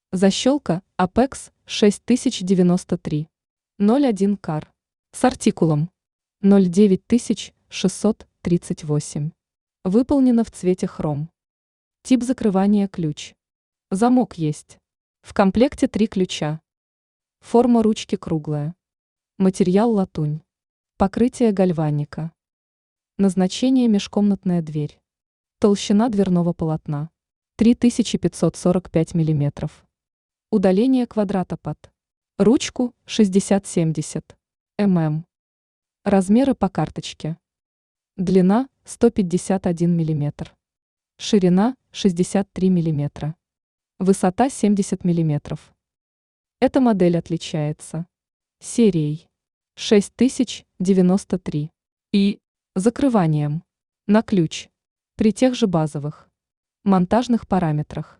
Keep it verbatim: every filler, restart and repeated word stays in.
Защелка Apex шесть тысяч девяносто три ноль один кар с артикулом ноль девять шестьсот тридцать восемь. Выполнена в цвете хром. Тип закрывания ключ. Замок есть. В комплекте три ключа. Форма ручки круглая. Материал латунь. Покрытие гальваника. Назначение межкомнатная дверь. Толщина дверного полотна три тысячи пятьсот сорок пять миллиметров. Удаление квадрата под ручку шестьдесят семьдесят мм. Размеры по карточке. Длина сто пятьдесят один миллиметр. Ширина шестьдесят три миллиметра. Высота семьдесят миллиметров. Эта модель отличается серией шесть тысяч девяносто три и закрыванием на ключ при тех же базовых монтажных параметрах.